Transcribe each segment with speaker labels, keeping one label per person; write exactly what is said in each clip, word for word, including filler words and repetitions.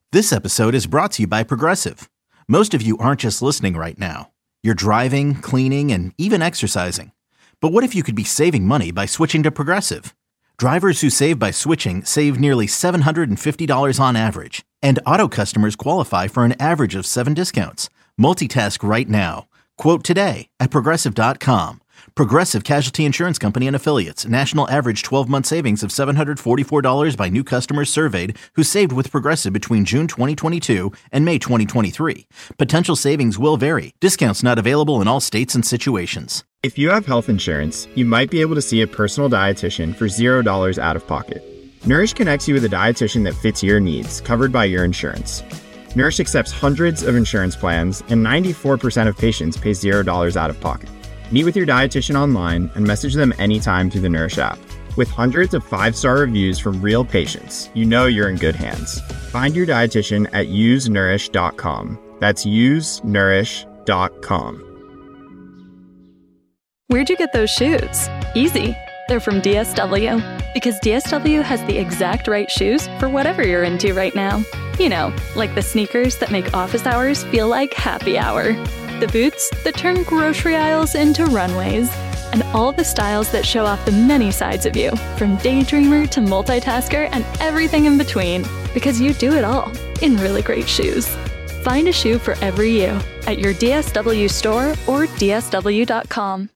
Speaker 1: This episode is brought to you by Progressive. Most of you aren't just listening right now. You're driving, cleaning, and even exercising. But what if you could be saving money by switching to Progressive? Drivers who save by switching save nearly seven hundred fifty dollars on average. And auto customers qualify for an average of seven discounts. Multitask right now. Quote today at Progressive dot com. Progressive Casualty Insurance Company and Affiliates. National average twelve-month savings of seven hundred forty-four dollars by new customers surveyed who saved with Progressive between June twenty twenty-two and May twenty twenty-three. Potential savings will vary. Discounts not available in all states and situations.
Speaker 2: If you have health insurance, you might be able to see a personal dietitian for zero dollars out of pocket. Nourish connects you with a dietitian that fits your needs, covered by your insurance. Nourish accepts hundreds of insurance plans, and ninety-four percent of patients pay zero dollars out of pocket. Meet with your dietitian online and message them anytime through the Nourish app. With hundreds of five-star reviews from real patients, you know you're in good hands. Find your dietitian at use nourish dot com. That's use nourish dot com.
Speaker 3: Where'd you get those shoes? Easy. They're from D S W. Because D S W has the exact right shoes for whatever you're into right now. You know, like the sneakers that make office hours feel like happy hour. The boots that turn grocery aisles into runways. And all the styles that show off the many sides of you, from daydreamer to multitasker and everything in between. Because you do it all in really great shoes. Find a shoe for every you at your D S W store or D S W dot com.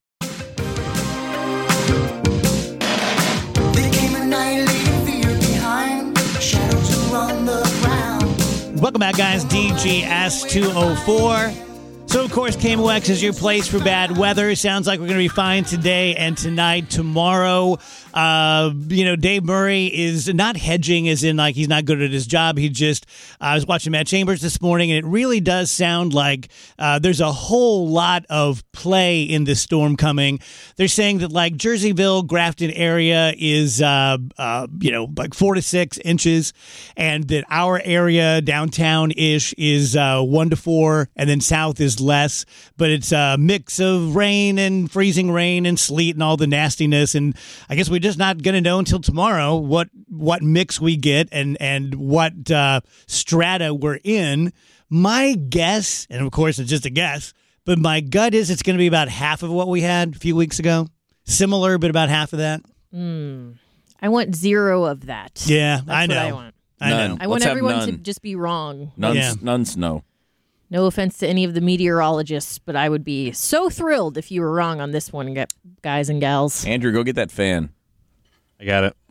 Speaker 4: Welcome back, guys. D G S two oh four. So, of course, K M O X is your place for bad weather. Sounds like we're going to be fine today and tonight. Tomorrow, uh, you know, Dave Murray is not hedging as in like he's not good at his job. He just, uh, I was watching Matt Chambers this morning, and it really does sound like uh, there's a whole lot of play in this storm coming. They're saying that like Jerseyville, Grafton area is, uh, uh, you know, like four to six inches, and that our area downtown-ish is uh, one to four, and then south is less, but it's a mix of rain and freezing rain and sleet and all the nastiness. And I guess we're just not going to know until tomorrow what what mix we get and and what uh, strata we're in. My guess, and of course it's just a guess, but my gut is it's going to be about half of what we had a few weeks ago. Similar, but about half of that.
Speaker 5: Mm. I want zero of that.
Speaker 4: Yeah,
Speaker 5: That's
Speaker 4: I know.
Speaker 5: What I want.
Speaker 4: I
Speaker 6: none.
Speaker 4: know.
Speaker 5: I want
Speaker 6: Let's
Speaker 5: everyone
Speaker 6: have
Speaker 5: to
Speaker 6: none.
Speaker 5: just be wrong.
Speaker 6: None,
Speaker 4: Yeah.
Speaker 6: none snow.
Speaker 5: No offense to any of the meteorologists, but I would be so thrilled if you were wrong on this one, guys and gals.
Speaker 6: Andrew, go get that fan.
Speaker 7: I got it.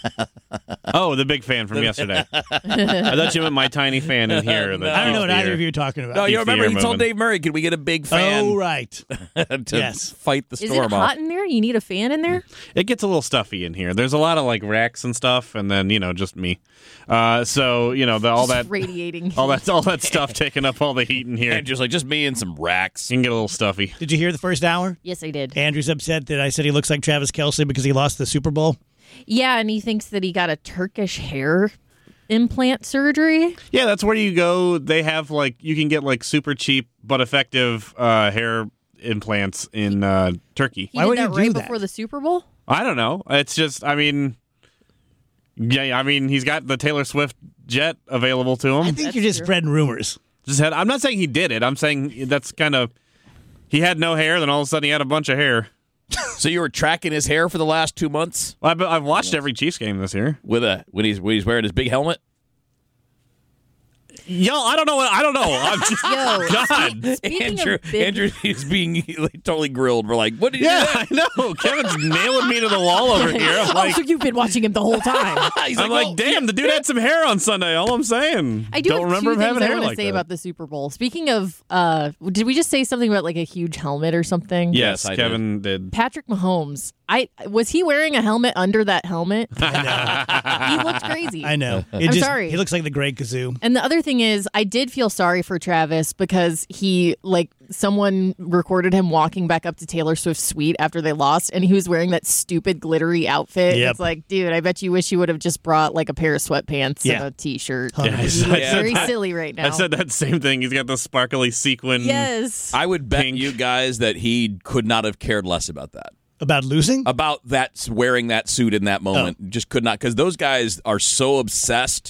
Speaker 7: Oh, the big fan from yesterday. I thought you meant my tiny fan in here. that
Speaker 4: I don't know
Speaker 7: keeps
Speaker 4: what
Speaker 7: the
Speaker 4: either
Speaker 7: air-
Speaker 4: of you are talking about.
Speaker 6: No, you
Speaker 7: Keeps the
Speaker 6: remember
Speaker 7: air
Speaker 6: he told
Speaker 7: moving.
Speaker 6: Dave Murray, could we get a big fan
Speaker 4: Oh, right.
Speaker 6: to
Speaker 4: Yes.
Speaker 6: fight the
Speaker 5: Is
Speaker 6: storm
Speaker 5: it
Speaker 6: off?
Speaker 5: hot in there? You need a fan in there?
Speaker 7: It gets a little stuffy in here. There's a lot of like racks and stuff, and then you know just me. Uh, so you know the, all
Speaker 5: Just
Speaker 7: that
Speaker 5: radiating.
Speaker 7: all that all that stuff taking up all the heat in here.
Speaker 6: Andrew's like, just me and some racks.
Speaker 7: You can get a little stuffy.
Speaker 4: Did you hear the first hour?
Speaker 5: Yes, I did.
Speaker 4: Andrew's upset that I said he looks like Travis Kelce because he lost the Super Bowl.
Speaker 5: Yeah, and he thinks that he got a Turkish hair implant surgery.
Speaker 7: Yeah, that's where you go. They have like you can get like super cheap but effective uh, hair implants in uh, Turkey.
Speaker 5: He
Speaker 4: Why
Speaker 5: did
Speaker 4: would
Speaker 5: that
Speaker 4: he do
Speaker 5: right
Speaker 4: that?
Speaker 5: before the Super Bowl?
Speaker 7: I don't know. It's just, I mean, yeah, I mean, he's got the Taylor Swift jet available to him.
Speaker 4: I think
Speaker 5: That's
Speaker 4: you're just
Speaker 5: true.
Speaker 4: spreading rumors.
Speaker 7: Just had, I'm not saying he did it. I'm saying that's kind of, he had no hair, then all of a sudden he had a bunch of hair.
Speaker 6: So you were tracking his hair for the last two months
Speaker 7: Well, I've, I've watched every Chiefs game this year.
Speaker 6: with a when he's when he's wearing his big helmet.
Speaker 7: Yo, I don't know what, I don't know. I'm just,
Speaker 5: Yo,
Speaker 7: God.
Speaker 5: Speaking
Speaker 6: Andrew,
Speaker 5: of big,
Speaker 6: Andrew is being like, totally grilled. We're like, what did you
Speaker 7: Yeah,
Speaker 6: do?
Speaker 7: I know. Kevin's nailing me to the wall over here. I'm
Speaker 5: oh,
Speaker 7: like,
Speaker 5: so you've been watching him the whole time.
Speaker 6: He's
Speaker 7: I'm
Speaker 6: well,
Speaker 7: like, damn, the dude had some hair on Sunday. All I'm saying.
Speaker 5: I do
Speaker 7: don't
Speaker 5: have
Speaker 7: remember
Speaker 5: two
Speaker 7: him having
Speaker 5: things I
Speaker 7: hair
Speaker 5: want to
Speaker 7: like
Speaker 5: say
Speaker 7: that.
Speaker 5: about the Super Bowl. Speaking of, uh, did we just say something about like a huge helmet or something?
Speaker 7: Yes,
Speaker 6: Yes, I
Speaker 7: Kevin did.
Speaker 5: Patrick Mahomes. I was he wearing a helmet under that helmet? He looked crazy.
Speaker 4: I know. It
Speaker 5: I'm
Speaker 4: just,
Speaker 5: sorry.
Speaker 4: He looks like the Great Kazoo.
Speaker 5: And the other thing is, I did feel sorry for Travis because he, like, someone recorded him walking back up to Taylor Swift's suite after they lost, and he was wearing that stupid glittery outfit.
Speaker 4: Yep.
Speaker 5: It's like, dude, I bet you wish you would have just brought, like, a pair of sweatpants
Speaker 4: Yeah.
Speaker 5: and a T-shirt.
Speaker 4: Yeah, I
Speaker 5: You
Speaker 4: said
Speaker 5: look
Speaker 6: that.
Speaker 5: very silly right now.
Speaker 7: I said that same thing. He's got the sparkly sequin.
Speaker 5: Yes.
Speaker 6: I would bet
Speaker 7: Pink.
Speaker 6: you guys that he could not have cared less about that.
Speaker 4: About losing?
Speaker 6: About that wearing that suit in that moment. Just could not, because those guys are so obsessed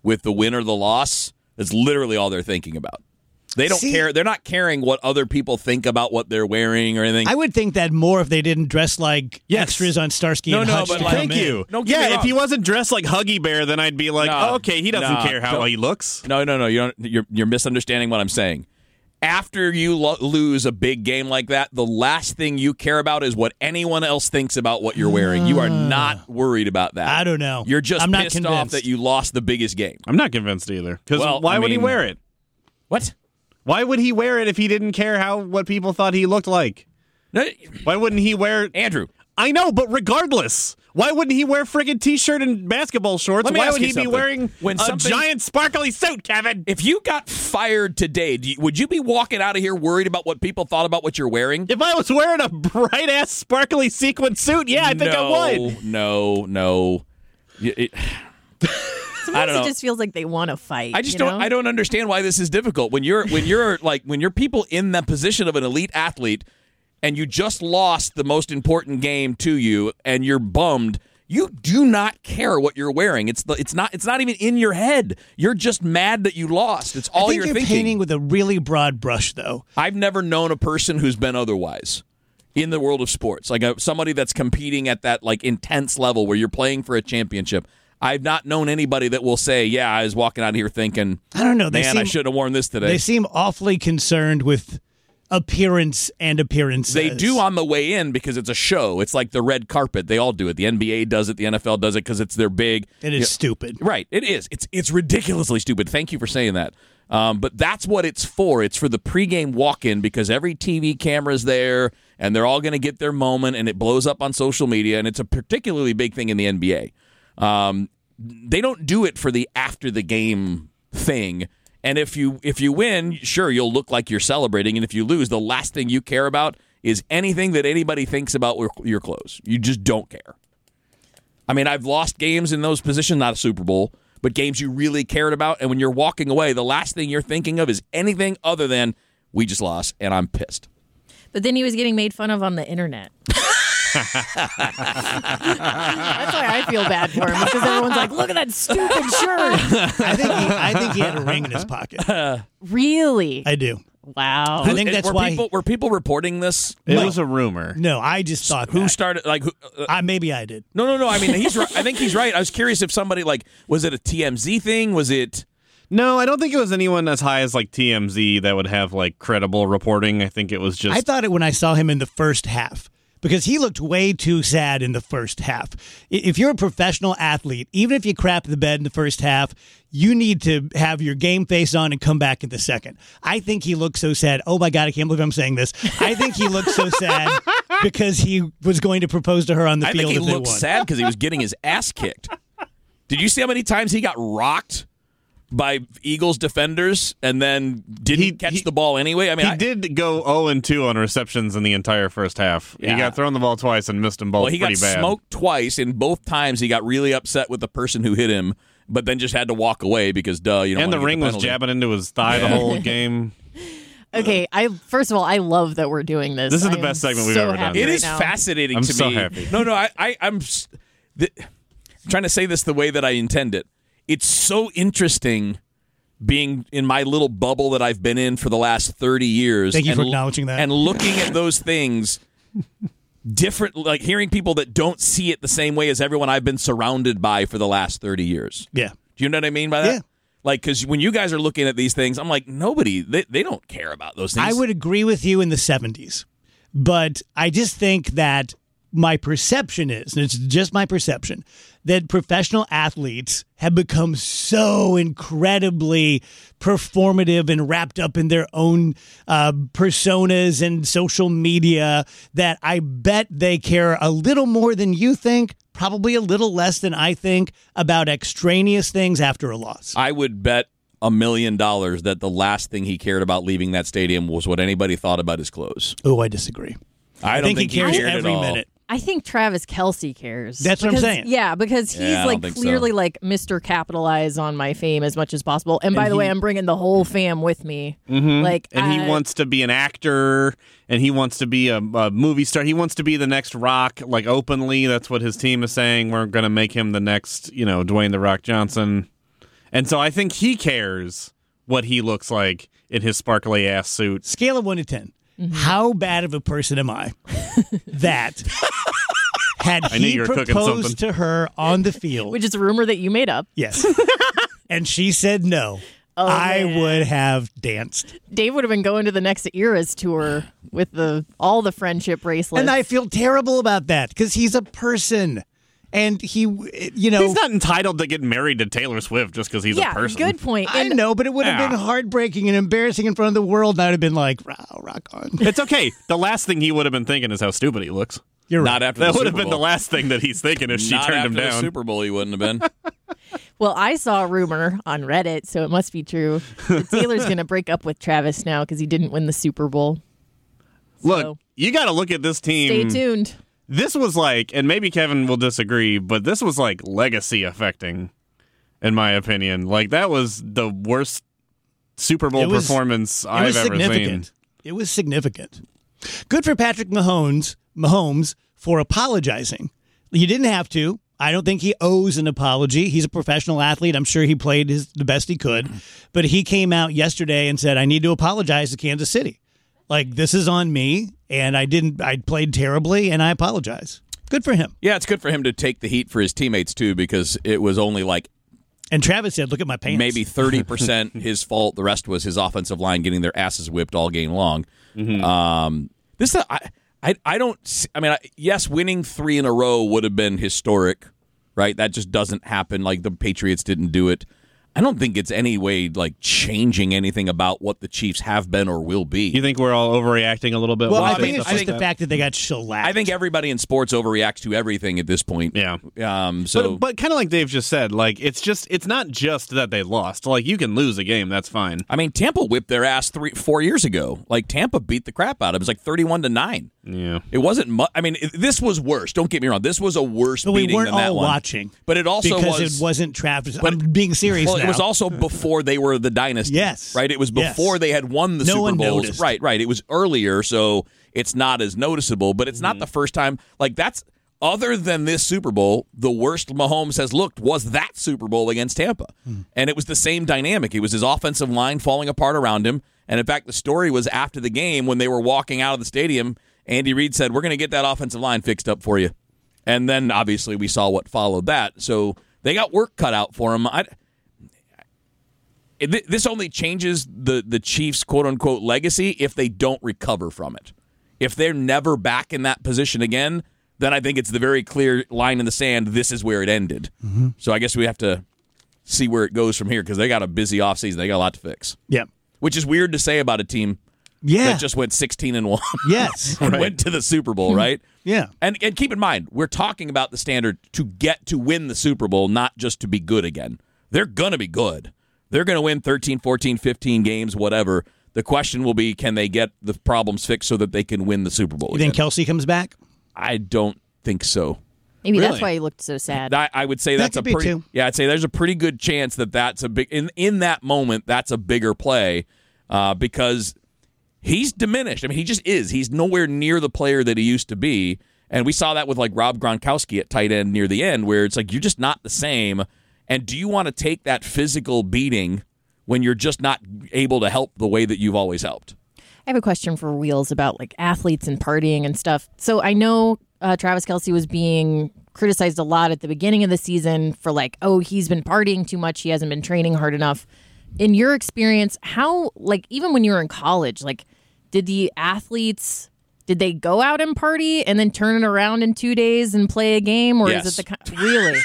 Speaker 6: with the win or the loss. That's literally all they're thinking about. They don't
Speaker 4: See,
Speaker 6: care. They're not caring what other people think about what they're wearing or anything.
Speaker 4: I would think that more if they didn't dress like
Speaker 7: Yes.
Speaker 4: extras on Starsky
Speaker 6: No,
Speaker 4: and
Speaker 6: no,
Speaker 4: Hutch.
Speaker 6: but
Speaker 4: to
Speaker 6: like-
Speaker 4: come
Speaker 7: Thank
Speaker 4: in.
Speaker 7: you.
Speaker 6: Don't get me
Speaker 7: yeah, if
Speaker 6: wrong.
Speaker 7: he wasn't dressed like Huggy Bear, then I'd be like,
Speaker 6: No.
Speaker 7: oh, okay, he doesn't
Speaker 6: No.
Speaker 7: care how
Speaker 6: Don't-
Speaker 7: he looks.
Speaker 6: No, no, no. You don't, you're you're misunderstanding what I'm saying. After you lo- lose a big game like that, the last thing you care about is what anyone else thinks about what you're wearing. You are not worried about that.
Speaker 4: I don't know.
Speaker 6: You're just
Speaker 4: I'm not
Speaker 6: pissed off
Speaker 4: convinced.
Speaker 6: that you lost the biggest game.
Speaker 7: I'm not convinced either. Because
Speaker 6: Well,
Speaker 7: why
Speaker 6: I
Speaker 7: would he
Speaker 6: mean-
Speaker 7: wear it?
Speaker 6: What?
Speaker 7: Why would he wear it if he didn't care how what people thought he looked like?
Speaker 6: No,
Speaker 7: Why wouldn't he wear?
Speaker 6: Andrew,
Speaker 7: I know, but regardless, why wouldn't he wear friggin' t-shirt and basketball shorts?
Speaker 6: Let me
Speaker 7: Why
Speaker 6: ask
Speaker 7: would
Speaker 6: you
Speaker 7: he
Speaker 6: something.
Speaker 7: be wearing
Speaker 6: When
Speaker 7: a
Speaker 6: something-
Speaker 7: giant sparkly suit, Kevin?
Speaker 6: if you got fired today, do you, would you be walking out of here worried about what people thought about what you're wearing?
Speaker 7: If I was wearing a bright ass sparkly sequin suit, yeah, I think
Speaker 6: no,
Speaker 7: I would.
Speaker 6: No, no. Y- it-
Speaker 5: Sometimes
Speaker 6: I don't
Speaker 5: it
Speaker 6: know.
Speaker 5: just feels like they want to fight.
Speaker 6: I just
Speaker 5: you
Speaker 6: don't.
Speaker 5: know?
Speaker 6: I don't understand why this is difficult. When you're when you're like when you're people in the position of an elite athlete, and you just lost the most important game to you, and you're bummed. You do not care what you're wearing. It's the, it's not it's not even in your head. You're just mad that you lost. It's all
Speaker 4: I think
Speaker 6: you're
Speaker 4: you're
Speaker 6: thinking.
Speaker 4: painting with a really broad brush, though.
Speaker 6: I've never known a person who's been otherwise in the world of sports. Like a, somebody that's competing at that like intense level where you're playing for a championship. I've not known anybody that will say, "Yeah, I was walking out of here thinking,
Speaker 4: I don't know. They
Speaker 6: man,
Speaker 4: seem,
Speaker 6: I should have worn this today."
Speaker 4: They seem awfully concerned with appearance and appearances.
Speaker 6: They do on the way in because it's a show. It's like the red carpet. They all do it. The N B A does it. The N F L does it because it's their big.
Speaker 4: It is stupid.
Speaker 6: Right. It is. It's it's ridiculously stupid. Thank you for saying that. Um, but that's what it's for. It's for the pregame walk-in because every T V camera's there and they're all going to get their moment and it blows up on social media and it's a particularly big thing in the N B A. Um, they don't do it for the after the game thing. And if you if you win, sure, you'll look like you're celebrating. And if you lose, the last thing you care about is anything that anybody thinks about your clothes. You just don't care. I mean, I've lost games in those positions, not a Super Bowl, but games you really cared about. And when you're walking away, the last thing you're thinking of is anything other than, we just lost, and I'm pissed.
Speaker 5: But then he was getting made fun of on the internet. That's why I feel bad for him because everyone's like, "Look at that stupid shirt."
Speaker 4: I think he, I think he had a ring in his pocket.
Speaker 5: Really?
Speaker 4: I do.
Speaker 5: Wow.
Speaker 4: I think that's
Speaker 6: were
Speaker 4: why.
Speaker 6: people were people reporting this.
Speaker 7: It
Speaker 4: No.
Speaker 7: was a rumor.
Speaker 4: no, I just thought
Speaker 6: Who
Speaker 4: that.
Speaker 6: started? Like, who, uh,
Speaker 4: Uh, maybe I did.
Speaker 6: no, no, no. I mean, he's. Right. I think he's right. I was curious if somebody like was it a T M Z thing? Was it?
Speaker 7: No, I don't think it was anyone as high as like T M Z that would have like credible reporting. I think it was just
Speaker 4: I thought it when I saw him in the first half because he looked way too sad in the first half. I- If you're a professional athlete, even if you crap the bed in the first half, you need to have your game face on and come back in the second. I think he looked so sad. Oh my God, I can't believe I'm saying this. I think he looked so sad because he was going to propose to her on the
Speaker 6: I
Speaker 4: field
Speaker 6: think he
Speaker 4: if they
Speaker 6: looked
Speaker 4: won.
Speaker 6: sad because he was getting his ass kicked. Did you see how many times he got rocked by Eagles defenders and then didn't
Speaker 7: He-
Speaker 6: catch
Speaker 7: he-
Speaker 6: the ball anyway? I mean,
Speaker 7: he
Speaker 6: I,
Speaker 7: did go oh and two on receptions in the entire first half.
Speaker 6: Yeah.
Speaker 7: He got thrown the ball twice and missed them both
Speaker 6: well, he
Speaker 7: pretty
Speaker 6: got
Speaker 7: bad.
Speaker 6: smoked twice, and both times he got really upset with the person who hit him, but then just had to walk away because, duh, you don't
Speaker 7: And the
Speaker 6: wanna get
Speaker 7: ring was
Speaker 6: penalty.
Speaker 7: jabbing into his thigh the whole game.
Speaker 5: Okay, I first of all, I love that we're doing this.
Speaker 7: This is
Speaker 5: I
Speaker 7: the
Speaker 5: am
Speaker 7: best segment we've
Speaker 5: so
Speaker 7: ever done.
Speaker 5: happy
Speaker 6: It
Speaker 5: right
Speaker 6: is
Speaker 5: now.
Speaker 6: fascinating
Speaker 7: I'm
Speaker 6: to
Speaker 7: so
Speaker 6: me.
Speaker 7: happy.
Speaker 6: No, no, I, I I'm, s- the, I'm trying to say this the way that I intend it. It's so interesting being in my little bubble that I've been in for the last thirty years.
Speaker 4: Thank you
Speaker 6: and
Speaker 4: for
Speaker 6: l-
Speaker 4: acknowledging that.
Speaker 6: And looking at those things different, like hearing people that don't see it the same way as everyone I've been surrounded by for the last thirty years.
Speaker 4: Yeah.
Speaker 6: Do you know what I mean by that?
Speaker 4: Yeah.
Speaker 6: Like, because when you guys are looking at these things, I'm like, nobody, they, they don't care about those things.
Speaker 4: I would agree with you in the seventies, but I just think that my perception is, and it's just my perception, that professional athletes have become so incredibly performative and wrapped up in their own uh, personas and social media that I bet they care a little more than you think, probably a little less than I think, about extraneous things after a loss.
Speaker 6: I would bet a million dollars that the last thing he cared about leaving that stadium was what anybody thought about his clothes.
Speaker 4: Oh, I disagree.
Speaker 6: I, don't
Speaker 4: think,
Speaker 6: think
Speaker 4: he cares
Speaker 6: cared
Speaker 4: every
Speaker 6: at all.
Speaker 4: minute.
Speaker 5: I think Travis Kelce cares.
Speaker 4: That's what I'm
Speaker 5: Because-
Speaker 4: saying.
Speaker 5: Yeah, because he's
Speaker 6: Yeah, I don't
Speaker 5: like
Speaker 6: think so.
Speaker 5: clearly like Mister Capitalize on my fame as much as possible. And, by the way, I'm bringing the whole fam with me. Like,
Speaker 7: And he
Speaker 5: I-
Speaker 7: wants to be an actor, and he wants to be a, a movie star. He wants to be the next Rock, like openly. That's what his team is saying. We're going to make him the next, you know, Dwayne the Rock Johnson. And so I think he cares what he looks like in his sparkly ass suit.
Speaker 4: Scale of one to ten. Mm-hmm. How bad of a person am I that had
Speaker 7: I knew
Speaker 4: he
Speaker 7: you were cooking
Speaker 4: proposed
Speaker 7: something.
Speaker 4: to her on the field?
Speaker 5: Which is a rumor that you made up.
Speaker 4: Yes. And she said no.
Speaker 5: Oh,
Speaker 4: I
Speaker 5: man.
Speaker 4: would have danced.
Speaker 5: Dave would have been going to the next Eras tour with the all the friendship bracelets.
Speaker 4: And I feel terrible about that because he's a person. And he, you know.
Speaker 7: He's not entitled to get married to Taylor Swift just because he's
Speaker 5: yeah,
Speaker 7: a person.
Speaker 5: good point.
Speaker 4: I
Speaker 5: And
Speaker 4: know, but it would have
Speaker 7: Yeah.
Speaker 4: been heartbreaking and embarrassing in front of the world. And I'd have been like, wow, rock on.
Speaker 7: It's okay. The last thing he would have been thinking is how stupid he looks.
Speaker 4: You're right.
Speaker 6: Not after
Speaker 7: That
Speaker 6: the
Speaker 7: would
Speaker 6: Super
Speaker 7: have been the
Speaker 6: Bowl.
Speaker 7: last thing that he's thinking if she
Speaker 6: Not
Speaker 7: turned
Speaker 6: after
Speaker 7: him
Speaker 6: the
Speaker 7: down.
Speaker 6: Super Bowl, he wouldn't have been.
Speaker 5: Well, I saw a rumor on Reddit, so it must be true. That Taylor's going to break up with Travis now because he didn't win the Super Bowl.
Speaker 7: Look,
Speaker 5: So,
Speaker 7: you got to look at this team.
Speaker 5: stay tuned.
Speaker 7: This was like, and maybe Kevin will disagree, but this was like legacy affecting, in my opinion. Like, that was the worst Super Bowl
Speaker 4: It was-
Speaker 7: performance
Speaker 4: It
Speaker 7: I've
Speaker 4: was
Speaker 7: ever
Speaker 4: significant.
Speaker 7: seen.
Speaker 4: It was significant. Good for Patrick Mahomes, Mahomes for apologizing. You didn't have to. I don't think he owes an apology. He's a professional athlete. I'm sure he played his, the best he could. But he came out yesterday and said, I need to apologize to Kansas City. Like, this is on me, and I didn't. I played terribly, and I apologize. Good for him.
Speaker 6: Yeah, it's good for him to take the heat for his teammates, too, because it was only like
Speaker 4: And Travis said, look at my pants.
Speaker 6: maybe thirty percent his fault. The rest was his offensive line getting their asses whipped all game long.
Speaker 7: Mm-hmm.
Speaker 6: Um, this, I, I, I don't. see- I mean, I, yes, winning three in a row would have been historic, right? That just doesn't happen. Like the Patriots didn't do it. I don't think it's any way like changing anything about what the Chiefs have been or will be.
Speaker 7: You think we're all overreacting a little bit?
Speaker 4: Well,
Speaker 7: with
Speaker 4: I
Speaker 7: stuff
Speaker 4: think it's
Speaker 7: like
Speaker 4: just the
Speaker 7: that?
Speaker 4: fact that they got shellacked.
Speaker 6: I think everybody in sports overreacts to everything at this point.
Speaker 7: Yeah.
Speaker 6: Um. So,
Speaker 7: But, but kind of like Dave just said, like it's just it's not just that they lost. Like you can lose a game, that's fine.
Speaker 6: I mean, Tampa whipped their ass three, four years ago. Like Tampa beat the crap out of it. It was like thirty-one to nine.
Speaker 7: Yeah.
Speaker 6: It wasn't much. I mean, it, this was worse. Don't get me wrong. This was a worse
Speaker 4: but we
Speaker 6: beating
Speaker 4: weren't
Speaker 6: than that
Speaker 4: all
Speaker 6: one.
Speaker 4: watching.
Speaker 6: But it also
Speaker 4: because
Speaker 6: was
Speaker 4: it wasn't Travis.
Speaker 6: but-
Speaker 4: I'm being serious
Speaker 6: Well,
Speaker 4: now.
Speaker 6: it was also before they were the dynasty.
Speaker 4: Yes.
Speaker 6: Right? It was
Speaker 4: Yes.
Speaker 6: before they had won the
Speaker 4: No
Speaker 6: Super
Speaker 4: one
Speaker 6: Bowls.
Speaker 4: noticed.
Speaker 6: Right, right. It was earlier, so it's not as noticeable, but it's
Speaker 4: Mm-hmm.
Speaker 6: not the first time. Like, that's, other than this Super Bowl, the worst Mahomes has looked was that Super Bowl against Tampa.
Speaker 4: Hmm.
Speaker 6: And it was the same dynamic. It was his offensive line falling apart around him. And in fact, the story was after the game when they were walking out of the stadium, Andy Reid said, we're going to get that offensive line fixed up for you. And then, obviously, we saw what followed that. So they got work cut out for him. I, it, this only changes the, the Chiefs' quote-unquote legacy if they don't recover from it. If they're never back in that position again, then I think it's the very clear line in the sand, this is where it ended. Mm-hmm. So I guess we have to see where it goes from here because they got a busy offseason. They got a lot to fix.
Speaker 4: Yeah.
Speaker 6: Which is weird to say about a team
Speaker 4: Yeah.
Speaker 6: that just went sixteen and one
Speaker 4: Yes.
Speaker 6: and went to the Super Bowl, right?
Speaker 4: Yeah.
Speaker 6: And and keep in mind, we're talking about the standard to get to win the Super Bowl, not just to be good again. They're going to be good. They're going to win thirteen, fourteen, fifteen games, whatever. The question will be, can they get the problems fixed so that they can win the Super Bowl
Speaker 4: You
Speaker 6: again?
Speaker 4: think Kelsey comes back?
Speaker 6: I don't think so.
Speaker 5: Maybe
Speaker 7: Really?
Speaker 5: that's why he looked so sad.
Speaker 6: I, I would say
Speaker 4: That
Speaker 6: that's a
Speaker 4: could be
Speaker 6: pretty
Speaker 4: too.
Speaker 6: yeah. I'd say there's a pretty good chance that that's a big in in that moment. That's a bigger play uh, because he's diminished. I mean, he just is. He's nowhere near the player that he used to be, and we saw that with like Rob Gronkowski at tight end near the end, where it's like you're just not the same. And do you want to take that physical beating when you're just not able to help the way that you've always helped?
Speaker 5: I have a question for Wheels about like athletes and partying and stuff. So I know uh, Travis Kelce was being criticized a lot at the beginning of the season for like, oh, he's been partying too much. He hasn't been training hard enough. In your experience, how, like, even when you were in college, like, did the athletes, did they go out and party and then turn it around in two days and play a game? Or
Speaker 6: Yes.
Speaker 5: is it the kind, really?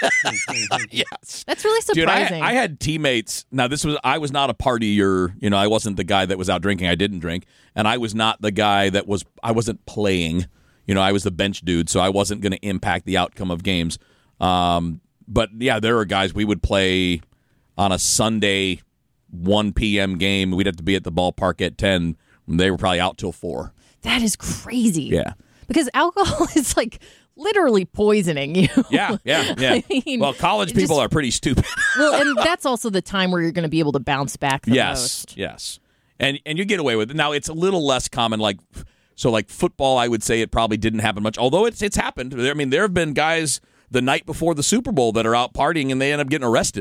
Speaker 6: Yes.
Speaker 5: That's really
Speaker 6: Dude, I,
Speaker 5: surprising.
Speaker 6: I had teammates. Now, this was I was not a partier. You know, I wasn't the guy that was out drinking. I didn't drink, and I was not the guy that was. I wasn't playing. You know, I was the bench dude, so I wasn't going to impact the outcome of games. Um, but yeah, there were guys we would play on a Sunday, one p.m. game. We'd have to be at the ballpark at ten. And they were probably out till four.
Speaker 5: that is crazy.
Speaker 6: Yeah.
Speaker 5: Because alcohol is like literally poisoning you.
Speaker 6: Yeah, yeah, yeah.
Speaker 5: I mean,
Speaker 6: well, college
Speaker 5: it
Speaker 6: people
Speaker 5: just-
Speaker 6: are pretty stupid.
Speaker 5: Well, and that's also the time where you're going to be able to bounce back the
Speaker 6: yes,
Speaker 5: most.
Speaker 6: yes, and and you get away with it. Now it's a little less common. Like so, like football, I would say it probably didn't happen much. Although it's it's happened. I mean, there have been guys the night before the Super Bowl that are out partying and they end up getting arrested.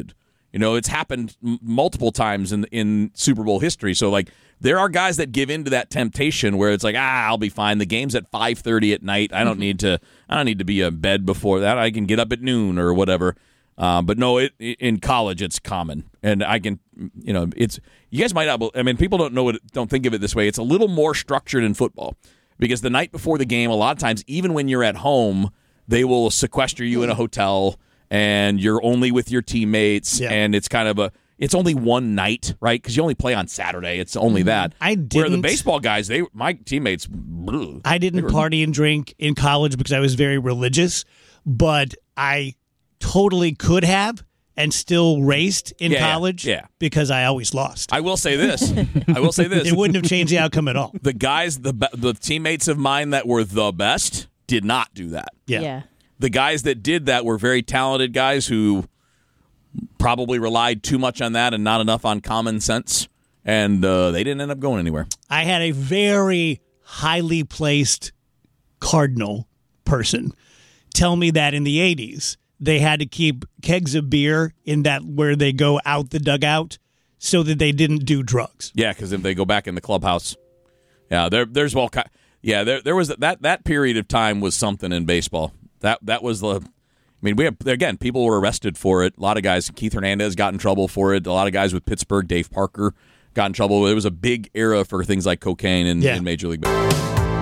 Speaker 6: You know, it's happened m- multiple times in in Super Bowl history. So, like, there are guys that give into that temptation where it's like, ah, I'll be fine. The game's at five thirty at night. I don't need to. I don't need to be in bed before that. I can get up at noon or whatever. Um, but no, it, in college it's common, and I can, you know, it's you guys might not. I mean, people don't know it, don't think of it this way. It's a little more structured in football because the night before the game, a lot of times, even when you're at home, they will sequester you in a hotel, and you're only with your teammates,
Speaker 4: Yeah.
Speaker 6: and it's kind of a. It's only one night, right? Because you only play on Saturday. It's only that.
Speaker 4: I
Speaker 6: Where the
Speaker 4: didn't-
Speaker 6: baseball guys, they my teammates. bleh,
Speaker 4: I
Speaker 6: they
Speaker 4: didn't
Speaker 6: were-
Speaker 4: party and drink in college because I was very religious, but I totally could have and still raced in
Speaker 6: Yeah, yeah,
Speaker 4: college
Speaker 6: yeah.
Speaker 4: because I always lost.
Speaker 6: I will say this. I will say this.
Speaker 4: It wouldn't have changed the outcome at all.
Speaker 6: The guys, the be- the teammates of mine that were the best did not do that.
Speaker 4: Yeah.
Speaker 5: Yeah.
Speaker 6: The guys that did that were very talented guys who probably relied too much on that and not enough on common sense, and uh, they didn't end up going anywhere.
Speaker 4: I had a very highly placed Cardinal person tell me that in the eighties, they had to keep kegs of beer in that where they go out the dugout so that they didn't do drugs.
Speaker 6: Yeah, because if they go back in the clubhouse, yeah, there, there's well, yeah, there, there was that that period of time was something in baseball. That that was the. I mean, we have again, people were arrested for it. A lot of guys, Keith Hernandez got in trouble for it. A lot of guys with Pittsburgh, Dave Parker got in trouble. It was a big era for things like cocaine in,
Speaker 4: Yeah.
Speaker 6: in Major League Baseball.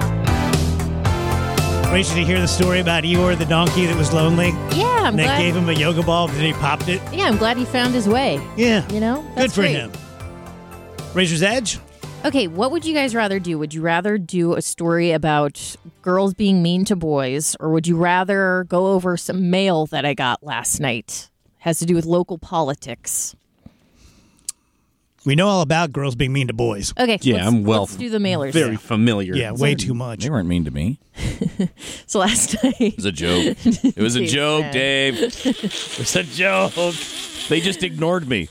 Speaker 4: Rachel, did you hear the story about Eeyore the donkey that was lonely?
Speaker 5: Yeah, I'm
Speaker 4: And they
Speaker 5: glad.
Speaker 4: gave him a yoga ball, and then he popped it.
Speaker 5: yeah, I'm glad he found his way.
Speaker 4: Yeah.
Speaker 5: You know,
Speaker 4: Good
Speaker 5: That's
Speaker 4: for
Speaker 5: great.
Speaker 4: him. Razor's Edge?
Speaker 5: Okay, what would you guys rather do? Would you rather do a story about girls being mean to boys, or would you rather go over some mail that I got last night? Has to do with local politics.
Speaker 4: We know all about girls being mean to boys.
Speaker 5: Okay,
Speaker 7: Yeah,
Speaker 5: let's,
Speaker 7: I'm well
Speaker 5: let's do the mailers.
Speaker 7: Very familiar.
Speaker 4: Yeah, way too much.
Speaker 6: They weren't mean to me.
Speaker 5: So last night,
Speaker 6: It was a joke. It was a
Speaker 5: Dave,
Speaker 6: joke,
Speaker 5: man.
Speaker 6: Dave. It was a joke. They just ignored me.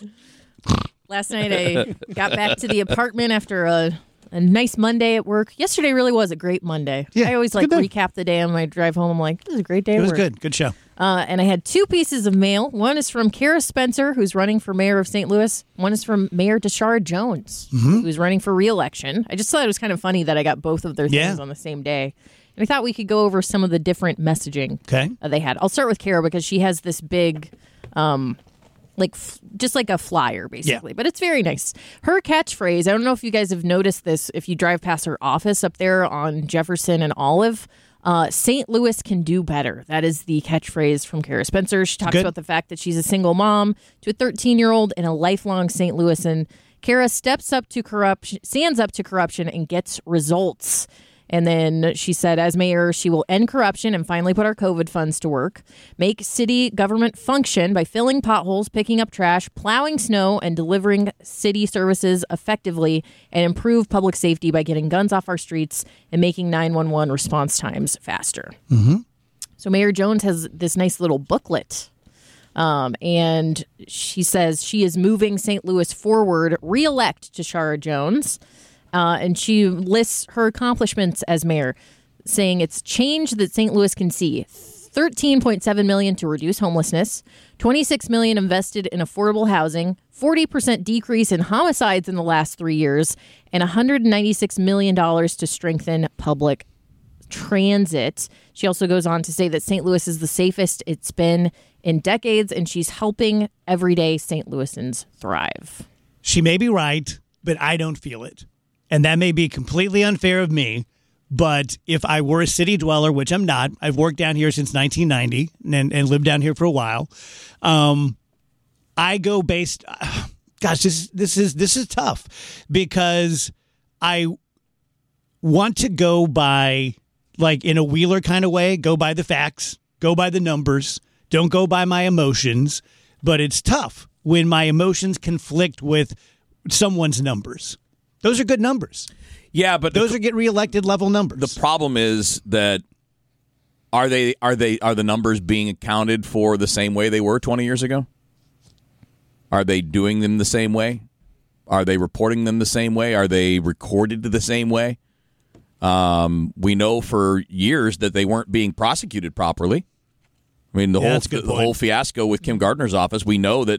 Speaker 5: last night I got back to the apartment after a, a nice Monday at work. Yesterday really was a great Monday.
Speaker 4: Yeah,
Speaker 5: I always like
Speaker 4: good day.
Speaker 5: recap the day on my drive home. I'm like, this is a great day.
Speaker 4: It
Speaker 5: at
Speaker 4: was
Speaker 5: work.
Speaker 4: good. Good show.
Speaker 5: Uh, and I had two pieces of mail. One is from Kara Spencer, who's running for mayor of Saint Louis. One is from Mayor Tashara Jones,
Speaker 4: Mm-hmm.
Speaker 5: who's running for re-election. I just thought it was kind of funny that I got both of their things
Speaker 4: Yeah.
Speaker 5: on the same day. And I thought we could go over some of the different messaging
Speaker 4: Okay.
Speaker 5: uh, they had. I'll start with Kara because she has this big, um, like f- just like a flyer, basically. But it's very nice. Her catchphrase, I don't know if you guys have noticed this if you drive past her office up there on Jefferson and Olive. Uh, Saint Louis can do better. That is the catchphrase from Kara Spencer. She talks
Speaker 4: Good.
Speaker 5: about the fact that she's a single mom to a thirteen-year-old and a lifelong Saint Louisan. Kara steps up to corruption, stands up to corruption, and gets results. And then she said, as mayor, she will end corruption and finally put our COVID funds to work, make city government function by filling potholes, picking up trash, plowing snow, and delivering city services effectively, and improve public safety by getting guns off our streets and making nine one one response times faster. Mm-hmm. So Mayor Jones has this nice little booklet. Um, and she says she is moving Saint Louis forward, re-elect Tashara Jones. Uh, and she lists her accomplishments as mayor, saying it's change that Saint Louis can see. thirteen point seven million dollars to reduce homelessness, twenty-six million dollars invested in affordable housing, forty percent decrease in homicides in the last three years, and one hundred ninety-six million dollars to strengthen public transit. She also goes on to say that Saint Louis is the safest it's been in decades, and she's helping everyday Saint Louisans thrive.
Speaker 4: She may be right, but I don't feel it. And that may be completely unfair of me. But if I were a city dweller, which I'm not, I've worked down here since nineteen ninety and, and lived down here for a while. Um, I go based. Uh, gosh, this this is this is tough because I want to go by, like, in a Wheeler kind of way, go by the facts, go by the numbers, don't go by my emotions. But it's tough when my emotions conflict with someone's numbers. Those are good numbers.
Speaker 6: Yeah, but
Speaker 4: Those
Speaker 6: the,
Speaker 4: are get reelected level numbers.
Speaker 6: the problem is that are they are they are the numbers being accounted for the same way they were twenty years ago? Are they doing them the same way? Are they reporting them the same way? Are they recorded the same way? Um, we know for years that they weren't being prosecuted properly. I mean, the
Speaker 4: Yeah,
Speaker 6: whole
Speaker 4: that's a good
Speaker 6: the,
Speaker 4: point.
Speaker 6: whole fiasco with Kim Gardner's office. We know that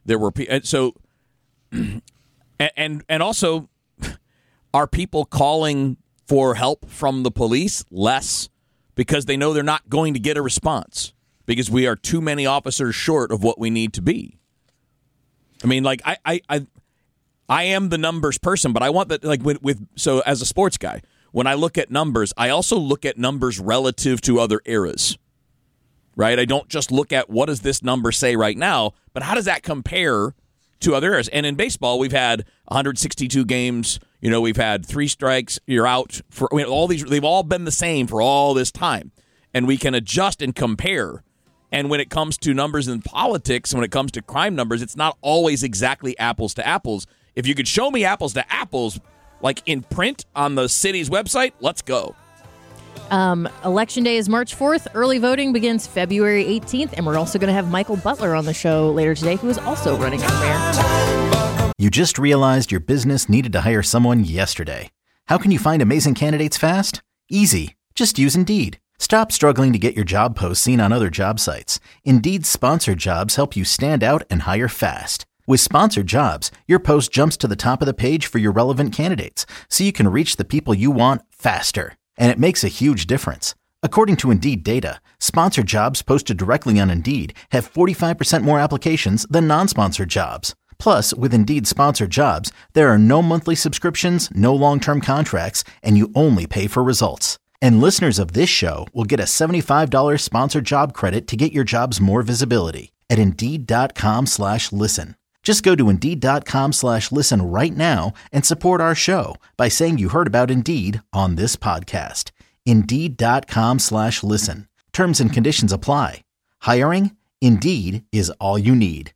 Speaker 6: There were pe- so, and, and and also, are people calling for help from the police less because they know they're not going to get a response because we are too many officers short of what we need to be? I mean, like I I I, I am the numbers person, but I want that like with, with so as a sports guy, when I look at numbers, I also look at numbers relative to other eras. Right? I don't just look at what does this number say right now, but how does that compare to other eras? And in baseball, we've had one hundred sixty-two games. You know, we've had three strikes, you're out. For I mean, all these, they've all been the same for all this time, and we can adjust and compare. And when it comes to numbers in politics, when it comes to crime numbers, it's not always exactly apples to apples. If you could show me apples to apples, like in print on the city's website, let's go.
Speaker 5: Um, Election Day is March fourth. Early voting begins February eighteenth. And we're also going to have Michael Butler on the show later today, who is also running for mayor.
Speaker 1: You just realized your business needed to hire someone yesterday. How can you find amazing candidates fast? Easy. Just use Indeed. Stop struggling to get your job posts seen on other job sites. Indeed's sponsored jobs help you stand out and hire fast. With sponsored jobs, your post jumps to the top of the page for your relevant candidates, so you can reach the people you want faster. And it makes a huge difference. According to Indeed data, sponsored jobs posted directly on Indeed have forty-five percent more applications than non-sponsored jobs. Plus, with Indeed sponsored jobs, there are no monthly subscriptions, no long-term contracts, and you only pay for results. And listeners of this show will get a seventy-five dollars sponsored job credit to get your jobs more visibility at Indeed.com slash listen. Just go to Indeed.com slash listen right now and support our show by saying you heard about Indeed on this podcast. Indeed.com slash listen. Terms and conditions apply. Hiring? Indeed is all you need.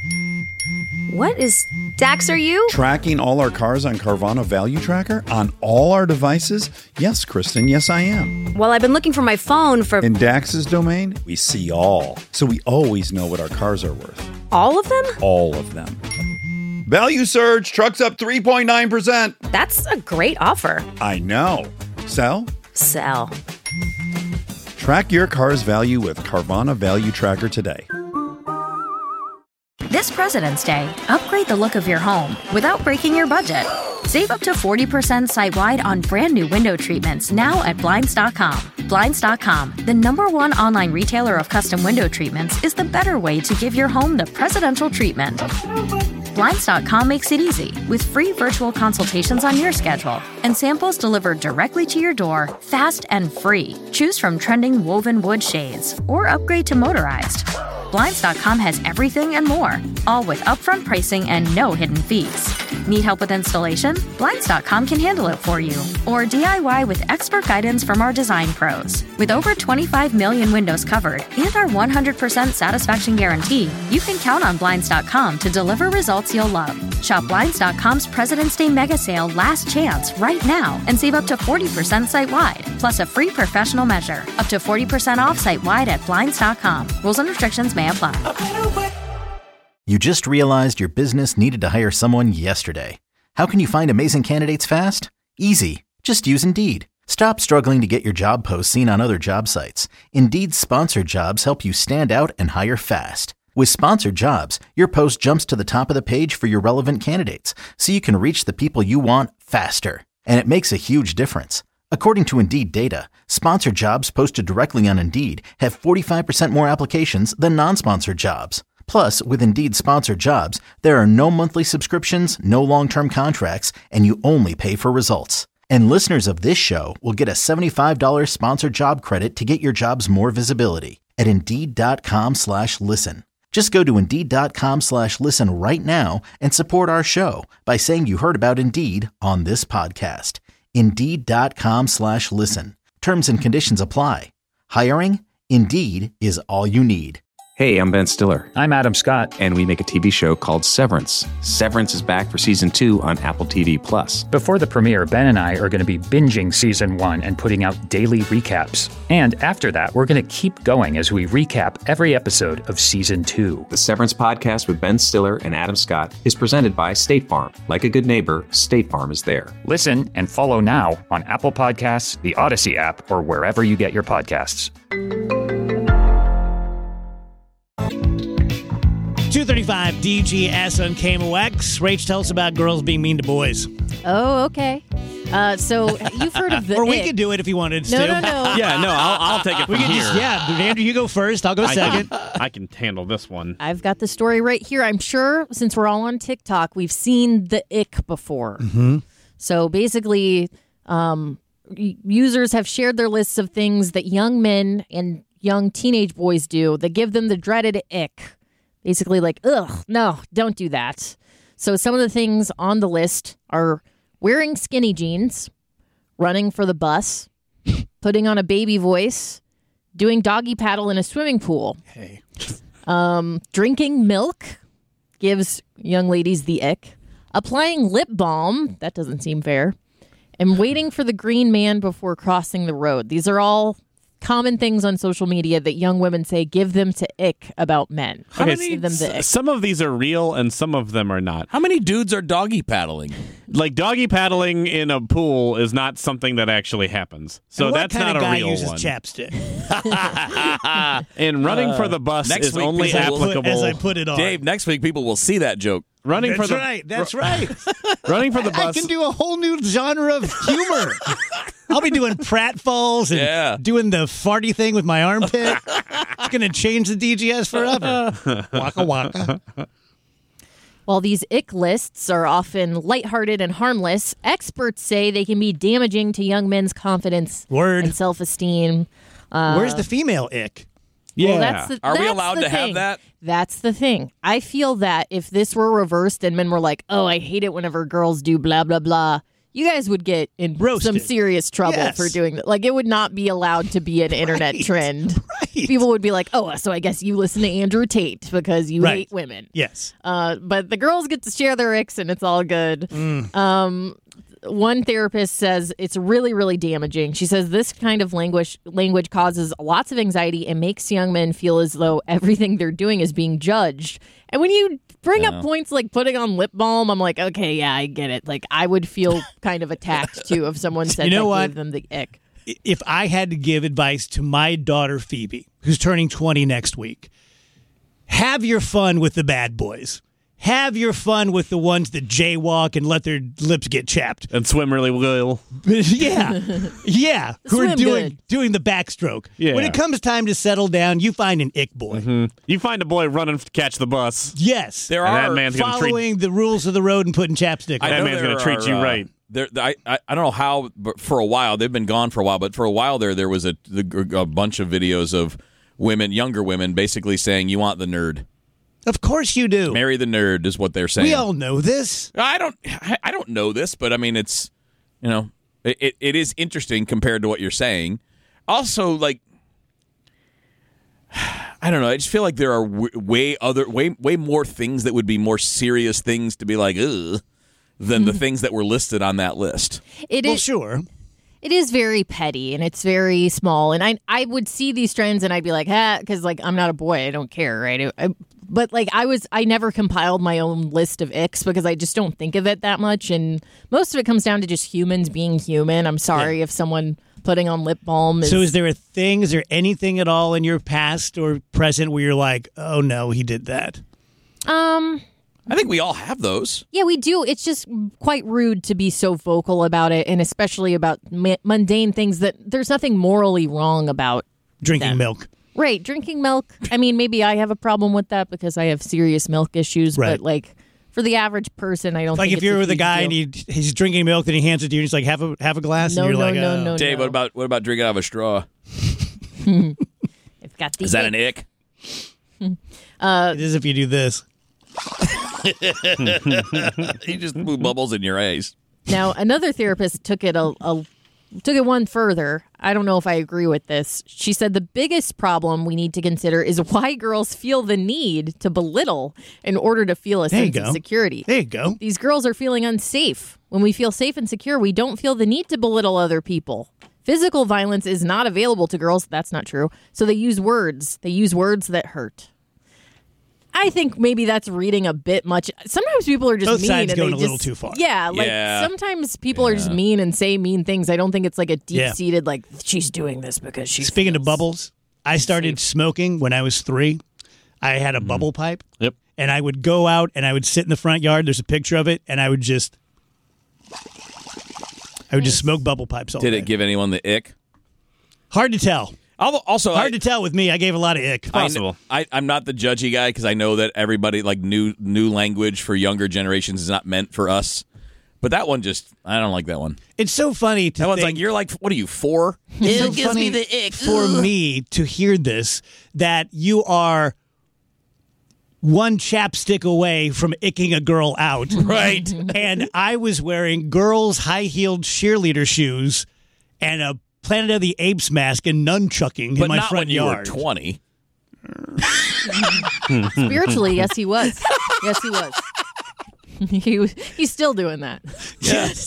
Speaker 8: What is Dax, are you?
Speaker 9: Tracking all our cars on Carvana Value Tracker on all our devices? Yes, Kristen, yes I am.
Speaker 8: Well, I've been looking for my phone for...
Speaker 9: In Dax's domain, we see all. So we always know what our cars are worth.
Speaker 8: All of them?
Speaker 9: All of them. Value surge, trucks up three point nine percent.
Speaker 8: That's a great offer.
Speaker 9: I know. Sell?
Speaker 8: Sell.
Speaker 9: Track your car's value with Carvana Value Tracker today.
Speaker 10: This President's Day, upgrade the look of your home without breaking your budget. Save up to forty percent site-wide on brand new window treatments now at Blinds dot com. Blinds dot com, the number one online retailer of custom window treatments, is the better way to give your home the presidential treatment. Blinds dot com makes it easy with free virtual consultations on your schedule and samples delivered directly to your door, fast and free. Choose from trending woven wood shades or upgrade to motorized. Blinds dot com has everything and more, all with upfront pricing and no hidden fees. Need help with installation? Blinds dot com can handle it for you. Or D I Y with expert guidance from our design pros. With over twenty-five million windows covered and our one hundred percent satisfaction guarantee, you can count on Blinds dot com to deliver results you'll love. Shop Blinds dot com's President's Day Mega Sale Last Chance right now and save up to forty percent site-wide, plus a free professional measure. Up to forty percent off site-wide at Blinds dot com. Rules and restrictions may apply.
Speaker 1: You just realized your business needed to hire someone yesterday. How can you find amazing candidates fast? Easy. Just use Indeed. Stop struggling to get your job posts seen on other job sites. Indeed's sponsored jobs help you stand out and hire fast. With sponsored jobs, your post jumps to the top of the page for your relevant candidates, so you can reach the people you want faster. And it makes a huge difference. According to Indeed data, sponsored jobs posted directly on Indeed have forty-five percent more applications than non-sponsored jobs. Plus, with Indeed sponsored jobs, there are no monthly subscriptions, no long-term contracts, and you only pay for results. And listeners of this show will get a seventy-five dollars sponsored job credit to get your jobs more visibility at Indeed.com slash listen. Just go to Indeed.com slash listen right now and support our show by saying you heard about Indeed on this podcast. Indeed.com slash listen. Terms and conditions apply. Hiring? Indeed is all you need.
Speaker 11: Hey, I'm Ben Stiller.
Speaker 12: I'm Adam Scott.
Speaker 11: And we make a T V show called Severance. Severance is back for season two on Apple T V Plus.
Speaker 12: Before the premiere, Ben and I are going to be binging season one and putting out daily recaps. And after that, we're going to keep going as we recap every episode of season two.
Speaker 11: The Severance podcast with Ben Stiller and Adam Scott is presented by State Farm. Like a good neighbor, State Farm is there.
Speaker 12: Listen and follow now on Apple Podcasts, the Odyssey app, or wherever you get your podcasts.
Speaker 4: two thirty-five D G S on K M O X. Rach, tell us about girls being mean to boys.
Speaker 5: Oh, okay. Uh, so you've heard of the
Speaker 4: Or we
Speaker 5: ick.
Speaker 4: could do it if you wanted to.
Speaker 5: No, no, no.
Speaker 7: Yeah, no, I'll, I'll take it from
Speaker 4: We can
Speaker 7: here.
Speaker 4: just, yeah, Andrew, you go first. I'll go
Speaker 7: I
Speaker 4: second.
Speaker 7: Can, I can handle this one.
Speaker 5: I've got the story right here. I'm sure since we're all on TikTok, we've seen the ick before.
Speaker 4: Mm-hmm.
Speaker 5: So basically, um, y- users have shared their lists of things that young men and young teenage boys do that give them the dreaded ick. Basically, like, ugh, no, don't do that. So some of the things on the list are wearing skinny jeans, running for the bus, putting on a baby voice, doing doggy paddle in a swimming pool.
Speaker 4: Hey.
Speaker 5: Um, drinking milk gives young ladies the ick. Applying lip balm, that doesn't seem fair. And waiting for the green man before crossing the road. These are all common things on social media that young women say give them to ick about men.
Speaker 7: Okay,
Speaker 5: Give
Speaker 7: s-
Speaker 5: them the ick.
Speaker 7: some of these are real and some of them are not.
Speaker 6: How many dudes are doggy paddling?
Speaker 7: Like doggy paddling in a pool is not something that actually happens. So
Speaker 4: And what
Speaker 7: that's
Speaker 4: kind
Speaker 7: not
Speaker 4: of
Speaker 7: a
Speaker 4: guy
Speaker 7: real
Speaker 4: uses
Speaker 7: one.
Speaker 4: chapstick?
Speaker 7: And running for the bus
Speaker 6: next
Speaker 7: is
Speaker 6: week,
Speaker 7: only
Speaker 6: people will-
Speaker 7: applicable.
Speaker 4: As I put it on.
Speaker 6: Dave, next week people will see that joke.
Speaker 7: running
Speaker 4: That's
Speaker 7: for the
Speaker 4: right. That's right.
Speaker 7: running for the
Speaker 4: I
Speaker 7: bus.
Speaker 4: can do a whole new genre of humor. I'll be doing pratfalls and
Speaker 6: Yeah.
Speaker 4: doing the farty thing with my armpit. It's going to change the D G S forever. Waka waka.
Speaker 5: While these ick lists are often lighthearted and harmless, experts say they can be damaging to young men's confidence
Speaker 4: Word.
Speaker 5: and self-esteem. Uh,
Speaker 4: Where's the female ick?
Speaker 7: yeah.
Speaker 5: Well, that's the,
Speaker 6: Are we
Speaker 5: that's
Speaker 6: allowed
Speaker 5: the
Speaker 6: to have
Speaker 5: thing.
Speaker 6: that?
Speaker 5: That's the thing. I feel that if this were reversed and men were like, oh, I hate it whenever girls do blah, blah, blah, you guys would get in
Speaker 4: Roasted.
Speaker 5: some serious trouble
Speaker 4: Yes.
Speaker 5: for doing that. Like, it would not be allowed to be an internet
Speaker 4: Right.
Speaker 5: trend.
Speaker 4: Right.
Speaker 5: People would be like, oh, so I guess you listen to Andrew Tate because you
Speaker 4: Right.
Speaker 5: hate women.
Speaker 4: Yes.
Speaker 5: Uh, but the girls get to share their icks and it's all good.
Speaker 4: Mm.
Speaker 5: Um, one therapist says it's really, really damaging. She says this kind of language language causes lots of anxiety and makes young men feel as though everything they're doing is being judged. And when you bring
Speaker 6: Yeah.
Speaker 5: up points like putting on lip balm, I'm like, okay, yeah, I get it. Like, I would feel kind of attacked too if someone said
Speaker 4: You know
Speaker 5: that
Speaker 4: what?
Speaker 5: gave them the ick.
Speaker 4: If I had to give advice to my daughter Phoebe, who's turning twenty next week, have your fun with the bad boys. Have your fun with the ones that jaywalk and let their lips get chapped.
Speaker 7: and swim really well.
Speaker 4: yeah, yeah, who are
Speaker 5: Swim
Speaker 4: doing
Speaker 5: good.
Speaker 4: doing the backstroke.
Speaker 7: Yeah.
Speaker 4: When it comes time to settle down, you find an ick boy.
Speaker 7: You find a boy running to catch the bus.
Speaker 4: Yes,
Speaker 6: There
Speaker 7: And
Speaker 6: are
Speaker 7: that man's gonna treat
Speaker 4: following the rules of the road and putting chapstick
Speaker 6: I
Speaker 4: on.
Speaker 7: That
Speaker 6: know
Speaker 7: man's
Speaker 6: there
Speaker 7: gonna treat
Speaker 6: are,
Speaker 7: you
Speaker 6: uh,
Speaker 7: right.
Speaker 6: There, I, I I don't know how, but for a while they've been gone for a while. But for a while there, there was a, a bunch of videos of women, younger women, basically saying, "You want the nerd?
Speaker 4: Of course you do.
Speaker 6: Marry the nerd," is what they're saying.
Speaker 4: We all know this.
Speaker 6: I don't, I I don't know this, but I mean, it's, you know, it, it, it is interesting compared to what you're saying. Also, like, I don't know. I just feel like there are w- way other, way, way more things that would be more serious things to be like, ugh, than the things that were listed on that list.
Speaker 5: It
Speaker 4: Well,
Speaker 5: is-
Speaker 4: sure.
Speaker 5: It is very petty and it's very small. And I I would see these trends and I'd be like, ah, because like I'm not a boy, I don't care, right? I, I, but like I was, I never compiled my own list of icks because I just don't think of it that much. And most of it comes down to just humans being human. I'm sorry if someone putting on lip balm is.
Speaker 4: So is there a thing, is there anything at all in your past or present where you're like, oh no, he did that?
Speaker 5: um.
Speaker 6: I think we all have those.
Speaker 5: Yeah, we do. It's just quite rude to be so vocal about it, and especially about ma- mundane things that there's nothing morally wrong about.
Speaker 4: Drinking
Speaker 5: them.
Speaker 4: milk.
Speaker 5: Right, drinking milk. I mean, maybe I have a problem with that because I have serious milk issues,
Speaker 4: Right.
Speaker 5: but like for the average person, I don't
Speaker 4: Like
Speaker 5: think
Speaker 4: if
Speaker 5: it's
Speaker 4: you're
Speaker 5: a
Speaker 4: with a
Speaker 5: huge
Speaker 4: guy
Speaker 5: deal.
Speaker 4: and he, he's drinking milk and he hands it to you and he's like, have a, have a glass?
Speaker 5: No,
Speaker 4: and you're
Speaker 5: no,
Speaker 4: like,
Speaker 5: no,
Speaker 4: oh.
Speaker 5: no,
Speaker 6: Dave,
Speaker 5: no.
Speaker 6: what about what about drinking out of a straw?
Speaker 5: It's got the
Speaker 6: Is that an ick?
Speaker 5: Uh,
Speaker 4: It is if you do this.
Speaker 6: You just blew bubbles in your eyes.
Speaker 5: Now, another therapist took it a, a took it one further. I don't know if I agree with this. She said the biggest problem we need to consider is why girls feel the need to belittle in order to feel a
Speaker 4: There you
Speaker 5: sense
Speaker 4: go.
Speaker 5: of security.
Speaker 4: There you go.
Speaker 5: These girls are feeling unsafe. When we feel safe and secure, we don't feel the need to belittle other people. Physical violence is not available to girls. That's not true. So they use words. They use words that hurt. I think maybe that's reading a bit much. Sometimes people are just
Speaker 4: Both
Speaker 5: mean.
Speaker 4: sides
Speaker 5: and
Speaker 4: going
Speaker 5: they
Speaker 4: a little
Speaker 5: just-
Speaker 4: too far.
Speaker 5: Yeah, like
Speaker 6: Yeah.
Speaker 5: sometimes people are just mean and say mean things. I don't think it's like a
Speaker 4: Yeah.
Speaker 5: deep-seated, like, she's doing this because she's.
Speaker 4: Speaking of bubbles, I started smoking when I was three. I had a bubble pipe.
Speaker 7: Yep.
Speaker 4: and I would go out and I would sit in the front yard. There's a picture of it, and I would just, I would just smoke bubble pipes all
Speaker 6: Did
Speaker 4: day.
Speaker 6: it give anyone the ick?
Speaker 4: Hard to tell.
Speaker 6: Also,
Speaker 4: hard
Speaker 6: I,
Speaker 4: to tell with me. I gave a lot of ick.
Speaker 6: Possible. I, I, I'm not the judgy guy because I know that everybody like new new language for younger generations is not meant for us. But that one just, I don't like that one.
Speaker 4: It's so funny to
Speaker 6: That one's
Speaker 4: think,
Speaker 6: like, you're like, what are you, four?
Speaker 4: It's so
Speaker 6: It gives
Speaker 4: funny
Speaker 6: me the ick.
Speaker 4: for me to hear this, that you are one chapstick away from icking a girl out.
Speaker 6: Right.
Speaker 4: And I was wearing girls' high-heeled cheerleader shoes and a Planet of the Apes mask and nunchucking
Speaker 6: But
Speaker 4: in my
Speaker 6: not
Speaker 4: front
Speaker 6: when you
Speaker 4: yard.
Speaker 6: were twenty.
Speaker 5: Spiritually, yes, he was. Yes, he was. he was. He's still doing that.
Speaker 6: Yes.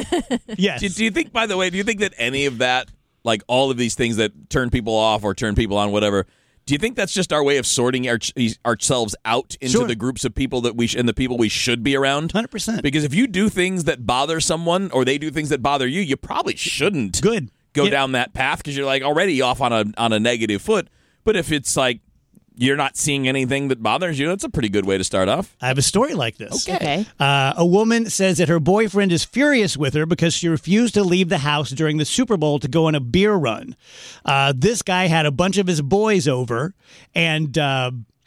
Speaker 4: Yes.
Speaker 6: Do, do you think, by the way, do you think that any of that, like all of these things that turn people off or turn people on, whatever, do you think that's just our way of sorting our, ourselves out into
Speaker 4: Sure.
Speaker 6: the groups of people that we sh- and the people we should be around?
Speaker 4: one hundred percent.
Speaker 6: Because if you do things that bother someone or they do things that bother you, you probably shouldn't
Speaker 4: Good.
Speaker 6: go
Speaker 4: Yeah.
Speaker 6: down that path because you're like already off on a on a negative foot. But if it's like you're not seeing anything that bothers you, that's a pretty good way to start off.
Speaker 4: I have a story like this.
Speaker 5: Okay.
Speaker 4: Uh, a woman says that her boyfriend is furious with her because she refused to leave the house during the Super Bowl to go on a beer run. Uh, this guy had a bunch of his boys over, and uh,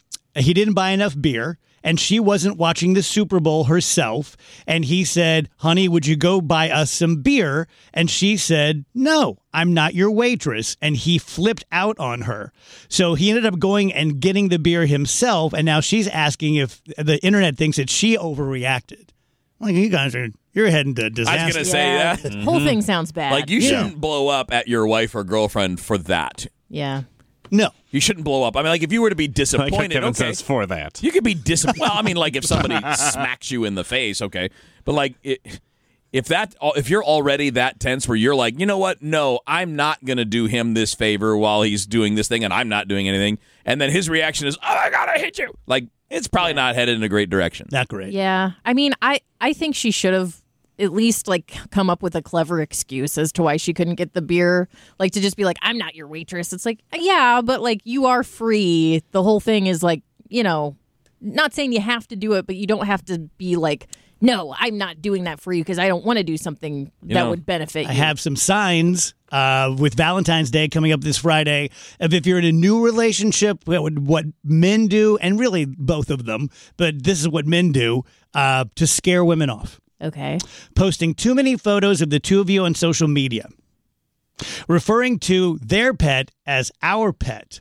Speaker 4: he didn't buy enough beer, and she wasn't watching the Super Bowl herself. And he said, honey, would you go buy us some beer? And she said, no, I'm not your waitress. And he flipped out on her. So he ended up going and getting the beer himself. And now she's asking if the internet thinks that she overreacted. Like, you guys are, you're heading to disaster.
Speaker 6: I was going to say
Speaker 5: Yeah.
Speaker 6: that.
Speaker 5: The whole thing sounds bad.
Speaker 6: Like, you
Speaker 4: Yeah.
Speaker 6: shouldn't blow up at your wife or girlfriend for that.
Speaker 5: Yeah.
Speaker 4: No.
Speaker 6: You shouldn't blow up. I mean, like, if you were to be
Speaker 7: Like
Speaker 6: disappointed,
Speaker 7: Kevin
Speaker 6: okay.
Speaker 7: says for that.
Speaker 6: You could be disappointed. Well, I mean, like, if somebody smacks you in the face, okay. But, like, it, if that, if you're already that tense where you're like, you know what? No, I'm not going to do him this favor while he's doing this thing and I'm not doing anything. And then his reaction is, oh, my God, I hate you. Like, it's probably not headed in a great direction.
Speaker 4: Not great.
Speaker 5: Yeah. I mean, I, I think she should have at least like come up with a clever excuse as to why she couldn't get the beer. Like to just be like, I'm not your waitress. It's like, yeah, but like you are free. The whole thing is like, you know, not saying you have to do it, but you don't have to be like, no, I'm not doing that for you because I don't want to do something
Speaker 6: You
Speaker 5: that
Speaker 6: know,
Speaker 5: would benefit you.
Speaker 4: I have some signs uh, with Valentine's Day coming up this Friday of if you're in a new relationship, what, would, what men do, and really both of them, but this is what men do uh, to scare women off.
Speaker 5: Okay.
Speaker 4: Posting too many photos of the two of you on social media, referring to their pet as our pet.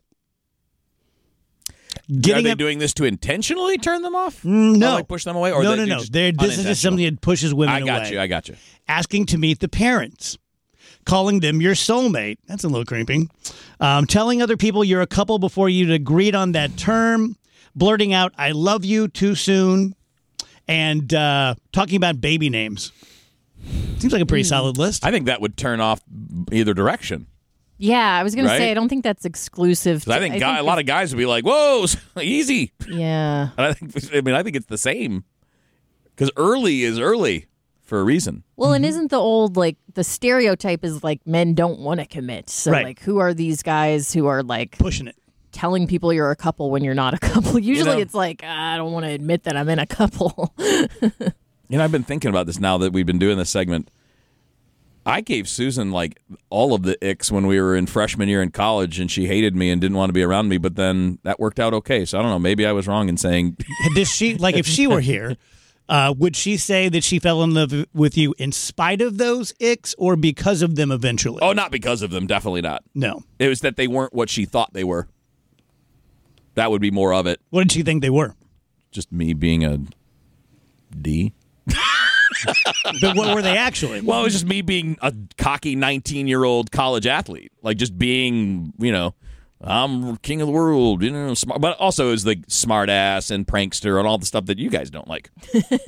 Speaker 6: Are they
Speaker 4: up-
Speaker 6: doing this to intentionally turn them off?
Speaker 4: No.
Speaker 6: Or like push them away? Or
Speaker 4: no,
Speaker 6: they
Speaker 4: no,
Speaker 6: do
Speaker 4: no.
Speaker 6: just
Speaker 4: They're, this is just
Speaker 6: unintentional?
Speaker 4: something that pushes women
Speaker 6: I got
Speaker 4: away.
Speaker 6: you. I got you.
Speaker 4: Asking to meet the parents, calling them your soulmate. That's a little creepy. Um, telling other people you're a couple before you'd agreed on that term, blurting out, I love you too soon, and uh, talking about baby names. Seems like a pretty solid list.
Speaker 6: I think that would turn off either direction.
Speaker 5: Yeah, I was going
Speaker 6: Right?
Speaker 5: to say, I don't think that's exclusive.
Speaker 6: 'Cause I
Speaker 5: to-
Speaker 6: think, guy, a lot of guys would be like, "Whoa, easy."
Speaker 5: Yeah.
Speaker 6: And I think, I mean, I think it's the same because early is early for a reason.
Speaker 5: Well, and isn't the old, like, the stereotype is like men don't want to commit. So,
Speaker 4: Right.
Speaker 5: like, who are these guys who are like
Speaker 4: Pushing it.
Speaker 5: telling people you're a couple when you're not a couple? Usually
Speaker 6: know-
Speaker 5: it's like, I don't want to admit that I'm in a couple.
Speaker 6: You know, I've been thinking about this now that we've been doing this segment. I gave Susan like all of the icks when we were in freshman year in college, and she hated me and didn't want to be around me. But then that worked out okay. So I don't know. Maybe I was wrong in saying
Speaker 4: Does she, like, if she were here, uh, would she say that she fell in love with you in spite of those icks or because of them eventually?
Speaker 6: Oh, not because of them. Definitely not.
Speaker 4: No.
Speaker 6: It was that they weren't what she thought they were. That would be more of it.
Speaker 4: What did she think they were?
Speaker 6: Just me being a D.
Speaker 4: But what were they actually?
Speaker 6: Well, it was just me being a cocky nineteen-year-old college athlete. Like, just being, you know, I'm king of the world, you know, smart, but also is the smart ass and prankster and all the stuff that you guys don't like.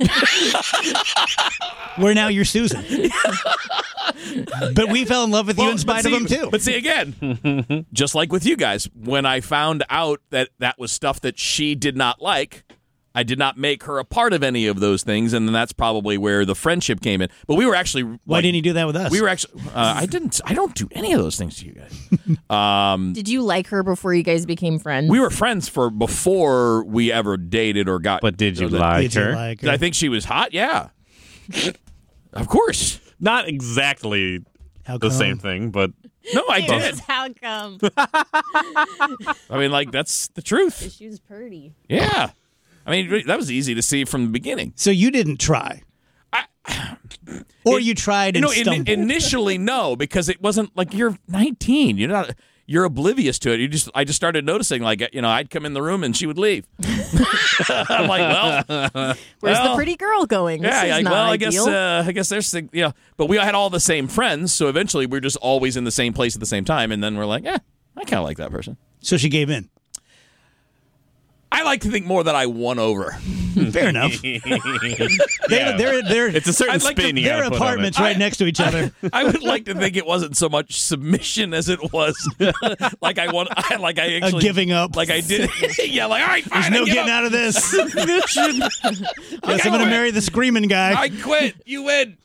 Speaker 4: We're now your Susan. But we fell in love with you
Speaker 6: Well,
Speaker 4: in spite
Speaker 6: but
Speaker 4: of them,
Speaker 6: see-
Speaker 4: too.
Speaker 6: But see, again, just like with you guys, when I found out that that was stuff that she did not like, I did not make her a part of any of those things, and then that's probably where the friendship came in. But we were actually.
Speaker 4: Why
Speaker 6: like,
Speaker 4: didn't you do that with us?
Speaker 6: We were actually. Uh, I didn't. I don't do any of those things to you guys. Um,
Speaker 5: Did you like her before you guys became friends?
Speaker 6: we were friends for before we ever dated or got.
Speaker 7: But did you
Speaker 6: uh,
Speaker 7: like
Speaker 4: Did you
Speaker 7: her?
Speaker 4: like her?
Speaker 6: I think she was hot. Yeah, of course.
Speaker 7: Not exactly
Speaker 4: How
Speaker 7: the
Speaker 4: come?
Speaker 7: same thing, but
Speaker 6: No, I did.
Speaker 5: How come?
Speaker 6: I mean, like that's the truth.
Speaker 5: She was pretty.
Speaker 6: Yeah, I mean that was easy to see from the beginning.
Speaker 4: So you didn't try, or
Speaker 6: It-
Speaker 4: you tried
Speaker 6: You
Speaker 4: and
Speaker 6: know, in,
Speaker 4: stumbled.
Speaker 6: initially no, because it wasn't like you're nineteen. You're not. You're oblivious to it. You just. I just started noticing, like you know, I'd come in the room and she would leave. I'm like, well,
Speaker 5: Where's
Speaker 6: well,
Speaker 5: the pretty girl going? This
Speaker 6: Yeah,
Speaker 5: is
Speaker 6: like,
Speaker 5: not
Speaker 6: well, I
Speaker 5: ideal.
Speaker 6: guess. Uh, I guess there's, the- you know, but we had all the same friends, so eventually we we're just always in the same place at the same time, and then we're like, yeah, I kind of like that person.
Speaker 4: so she gave in.
Speaker 6: I like to think more that I won over.
Speaker 4: Fair enough. They, they're, they're,
Speaker 7: it's a certain
Speaker 6: I'd like to-
Speaker 7: spin you
Speaker 4: their
Speaker 7: gotta put on it.
Speaker 4: apartments right next to each other.
Speaker 6: I would like to think it wasn't so much submission as it was like I want, I, like I actually
Speaker 4: A giving up.
Speaker 6: like I did. Yeah, like all right, fine,
Speaker 4: There's no
Speaker 6: I give
Speaker 4: getting
Speaker 6: up.
Speaker 4: out of this. Guess I'm
Speaker 6: Okay,
Speaker 4: going to
Speaker 6: wait.
Speaker 4: marry the screaming guy.
Speaker 6: I quit. You win.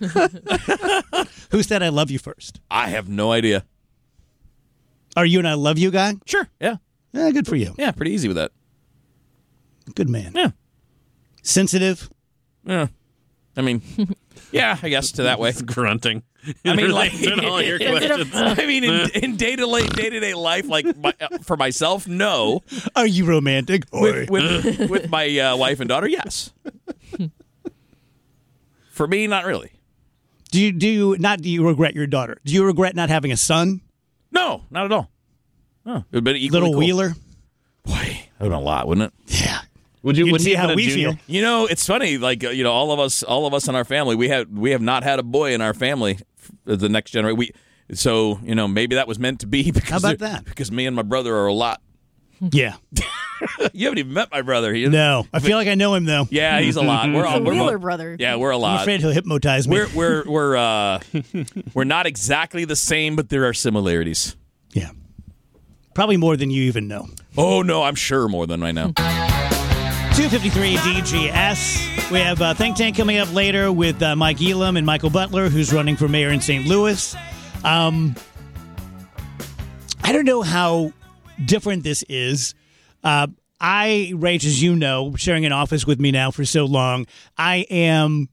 Speaker 4: Who said I love you first?
Speaker 6: I have no idea.
Speaker 4: Are you an I love you guy?
Speaker 6: Sure. Yeah.
Speaker 4: Yeah, good for you.
Speaker 6: Yeah. Pretty easy with that.
Speaker 4: Good man.
Speaker 6: Yeah.
Speaker 4: Sensitive.
Speaker 6: Yeah. I mean, yeah, I guess to that way.
Speaker 7: It's grunting.
Speaker 6: I mean, like,
Speaker 7: Answering all your questions.
Speaker 6: I mean, in, in day-to-day, day-to-day life, like my, uh, for myself, no.
Speaker 4: Are you romantic?
Speaker 6: With with, with my uh, wife and daughter, yes. For me, not really.
Speaker 4: Do you do you not do you regret your daughter? Do you regret not having a son?
Speaker 6: No, not at all. Oh, it would have been equally
Speaker 4: Little
Speaker 6: cool.
Speaker 4: Wheeler?
Speaker 6: Boy, that would have been a lot, wouldn't it?
Speaker 4: Yeah.
Speaker 7: Would you?
Speaker 4: You'd
Speaker 7: Would
Speaker 4: see
Speaker 7: he have
Speaker 4: how
Speaker 7: been a
Speaker 4: we
Speaker 7: junior?
Speaker 4: feel.
Speaker 6: You know, it's funny. Like uh, you know, all of us, all of us in our family, we have we have not had a boy in our family. f- The next generation, we so you know maybe that was meant to be. Because
Speaker 4: How about
Speaker 6: they're-
Speaker 4: that?
Speaker 6: Because me and my brother are a lot.
Speaker 4: Yeah.
Speaker 6: You haven't even met my brother. He,
Speaker 4: No. I feel like I know him though.
Speaker 6: Yeah, he's a lot. We're all
Speaker 5: the
Speaker 6: we're
Speaker 5: Wheeler
Speaker 6: both-
Speaker 5: brother.
Speaker 6: Yeah, we're a
Speaker 4: I'm
Speaker 6: lot.
Speaker 4: afraid he'll hypnotize me.
Speaker 6: We're we're we're uh we're not exactly the same, but there are similarities.
Speaker 4: yeah. Probably more than you even know.
Speaker 6: Oh no, I'm sure more than I know.
Speaker 4: two fifty-three D G S. We have uh, Think Tank coming up later with uh, Mike Elam and Michael Butler, who's running for mayor in Saint Louis. Um, I don't know how different this is. Uh, I, Rach, as you know, sharing an office with me now for so long, I am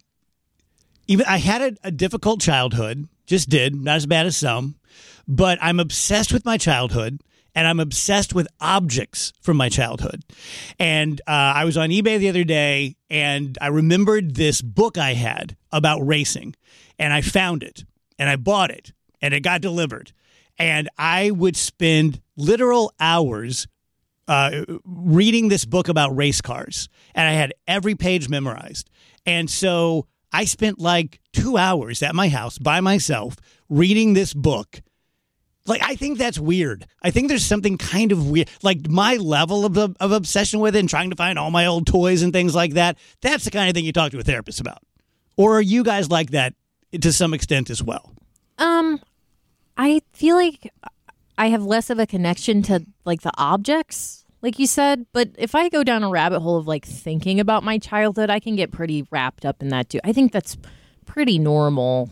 Speaker 4: even. I had a, a difficult childhood, just did, not as bad as some, but I'm obsessed with my childhood. And I'm obsessed with objects from my childhood. And uh, I was on eBay the other day, and I remembered this book I had about racing. And I found it, and I bought it, and it got delivered. And I would spend literal hours uh, reading this book about race cars. And I had every page memorized. And so I spent like two hours at my house by myself reading this book. Like, I think that's weird. I think there's something kind of weird. Like, my level of, of obsession with it and trying to find all my old toys and things like that, that's the kind of thing you talk to a therapist about. Or are you guys like that to some extent as well?
Speaker 5: Um, I feel like I have less of a connection to, like, the objects, like you said. But if I go down a rabbit hole of, like, thinking about my childhood, I can get pretty wrapped up in that, too. I think that's pretty normal.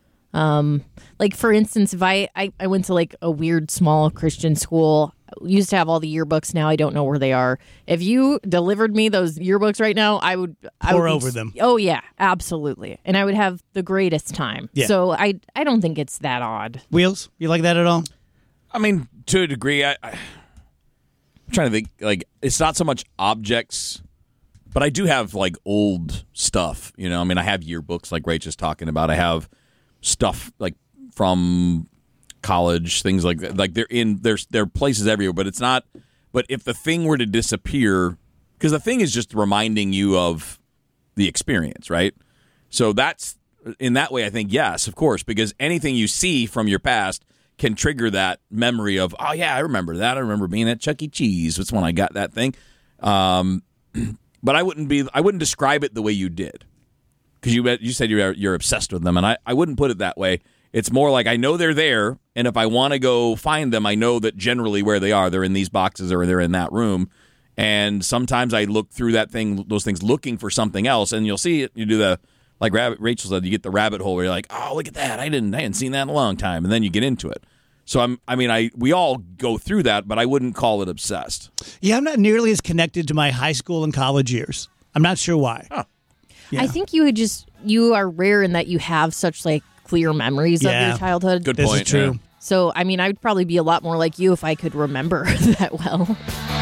Speaker 5: Um, like, for instance, if I, I, I went to, like, a weird small Christian school, we used to have all the yearbooks. Now I don't know where they are. If you delivered me those yearbooks right now, I would I
Speaker 4: Pour
Speaker 5: would be-
Speaker 4: over them.
Speaker 5: Oh, yeah, absolutely. And I would have the greatest time.
Speaker 4: Yeah.
Speaker 5: So I, I don't think it's that odd.
Speaker 4: Wheels, you like that at all?
Speaker 6: I mean, to a degree, I, I, I'm trying to think. Like, it's not so much objects, but I do have like old stuff. You know, I mean, I have yearbooks, like Rach is talking about. I have stuff like from college, things like that. Like they're in there's there are places everywhere, but it's not. But if the thing were to disappear, because the thing is just reminding you of the experience, right? So that's in that way, I think yes, of course, because anything you see from your past can trigger that memory of, oh yeah, I remember that. I remember being at Chuck E. Cheese. That's when I got that thing. Um, but I wouldn't be. I wouldn't describe it the way you did. Because you you said you're you're obsessed with them, and I, I wouldn't put it that way. It's more like I know they're there, and if I want to go find them, I know that generally where they are, they're in these boxes or they're in that room, And sometimes I look through that thing, those things, looking for something else, and you'll see it. You do the, like rabbit, Rachel said, you get the rabbit hole where you're like, oh, look at that. I didn't, I hadn't seen that in a long time. And then you get into it. So I'm, I mean, I we all go through that, but I wouldn't call it obsessed.
Speaker 4: Yeah, I'm not nearly as connected to my high school and college years. I'm not sure why.
Speaker 6: Huh.
Speaker 5: Yeah. I think you would just, you are rare in that you have such like clear memories
Speaker 4: yeah.
Speaker 5: of your childhood.
Speaker 6: Good
Speaker 4: this
Speaker 6: point.
Speaker 4: Is true.
Speaker 6: Yeah.
Speaker 5: So, I mean, I would probably be a lot more like you if I could remember that well.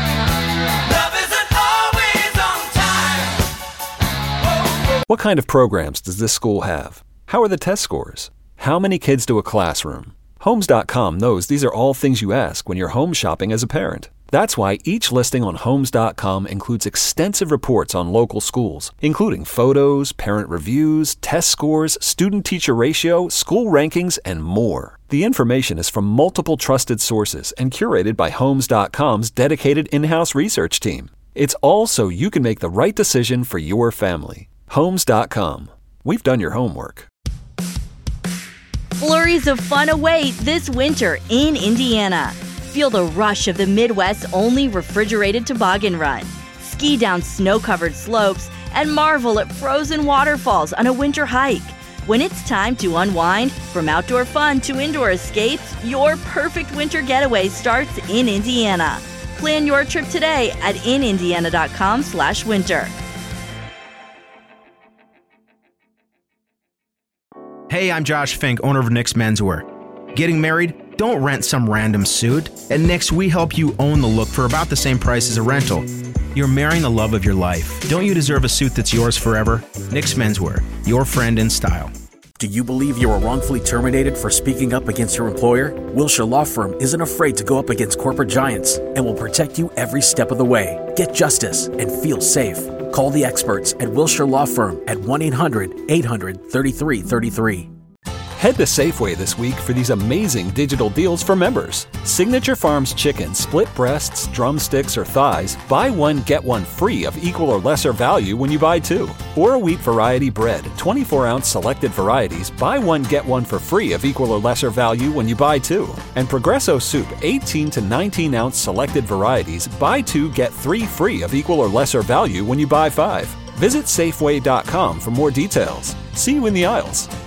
Speaker 13: What kind of programs does this school have? How are the test scores? How many kids do a classroom? Homes dot com knows these are all things you ask when you're home shopping as a parent. That's why each listing on Homes dot com includes extensive reports on local schools, including photos, parent reviews, test scores, student-teacher ratio, school rankings, and more. The information is from multiple trusted sources and curated by Homes dot com's dedicated in-house research team. It's all so you can make the right decision for your family. Homes dot com. We've done your homework.
Speaker 14: Flurries of fun await this winter in Indiana. Feel the rush of the Midwest's only refrigerated toboggan run. Ski down snow-covered slopes and marvel at frozen waterfalls on a winter hike. When it's time to unwind, from outdoor fun to indoor escapes, your perfect winter getaway starts in Indiana. Plan your trip today at in indiana dot com slash winter.
Speaker 15: Hey, I'm Josh Fink, owner of Nick's Menswear. Getting married? Don't rent some random suit. At Nick's, we help you own the look for about the same price as a rental. You're marrying the love of your life. Don't you deserve a suit that's yours forever? Nick's Menswear, your friend in style.
Speaker 16: Do you believe you were wrongfully terminated for speaking up against your employer? Wilshire Law Firm isn't afraid to go up against corporate giants and will protect you every step of the way. Get justice and feel safe. Call the experts at Wilshire Law Firm at one eight hundred eight hundred thirty-three thirty-three.
Speaker 13: Head to Safeway this week for these amazing digital deals for members. Signature Farms chicken, split breasts, drumsticks, or thighs, buy one, get one free of equal or lesser value when you buy two. Or a wheat variety bread, twenty-four ounce selected varieties, buy one, get one for free of equal or lesser value when you buy two. And Progresso soup, eighteen to nineteen ounce selected varieties, buy two, get three free of equal or lesser value when you buy five. Visit Safeway dot com for more details. See you in the aisles.